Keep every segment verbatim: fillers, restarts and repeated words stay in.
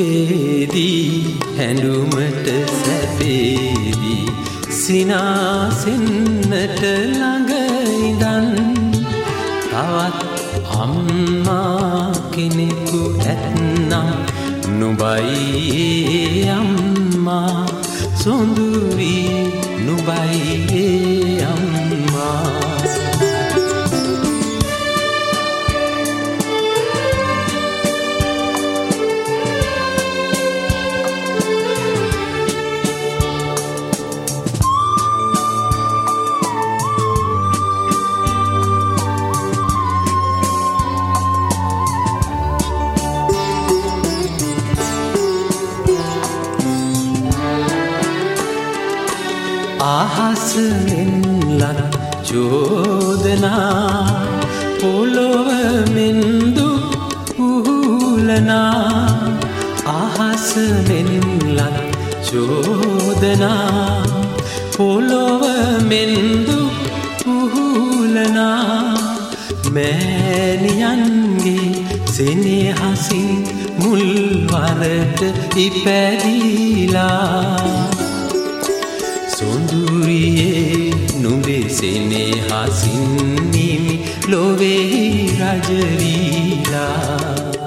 දුකේදී හැඬුමට සැපේදී සිනාසෙන්නට ළඟ ඉඳන් තවත් අම්මා කෙනෙකු ඇත්නම් නුඹයි අම්මා සොඳුරි නුඹයි අම්මා අහසෙන්ලත් චෝදනා පොළොව මෙන්දු උහුලනා අහසෙන්ලත් චෝදනා පොළොව මෙන්දු උහුලනා මෑණියන්ගේ සෙනෙහසින් මුල්වරට ඉපැදිලා සොඳුරියේ නුඹේ සෙනෙහසින් නිමි ලොවේ රජවීලා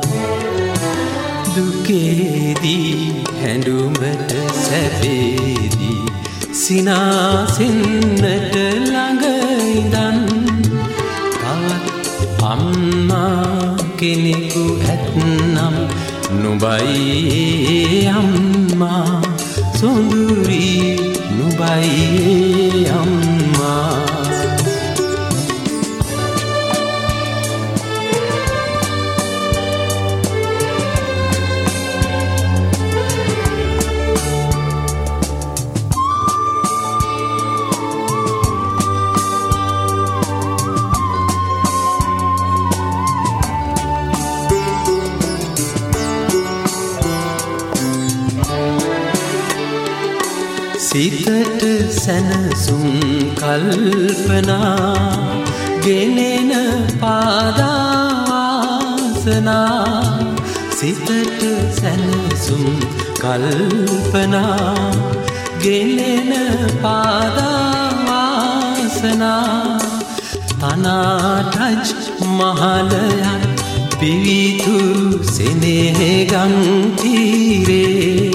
දුකේදී හැඬුමට සැපේදී සිනාසෙන්නට ළඟ ඉඳන් තවත් අම්මා කෙනෙකු ඇත්නම් නුඹයි අම්මා සොඳුරි නුඹයි අම්මා සිතට සැනසුම් කල්පනා ගෙනෙන පාදාවාසනා සිතට සැනසුම් කල්පනා ගෙනෙන පාදාවාසනා තනාටජ් මහලයක් පිවිතුරු සෙනෙහගම් තීරේ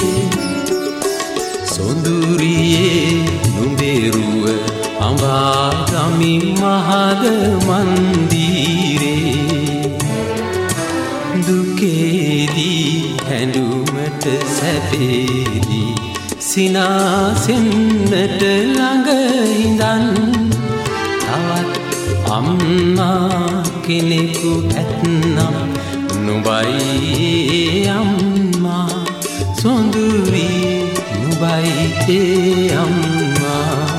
සොඳුරියේ නුඹෙරුව අඹාගමි මහද මන්දිරේ දුකේදී හැඬුමට සැපේදී සිනාසෙන්නට ළඟ ඉඳන් තවත් අම්මා කෙනෙකු ඇත්නම් නුඹයි අම්මා සොඳුරි නුඹයි අම්මා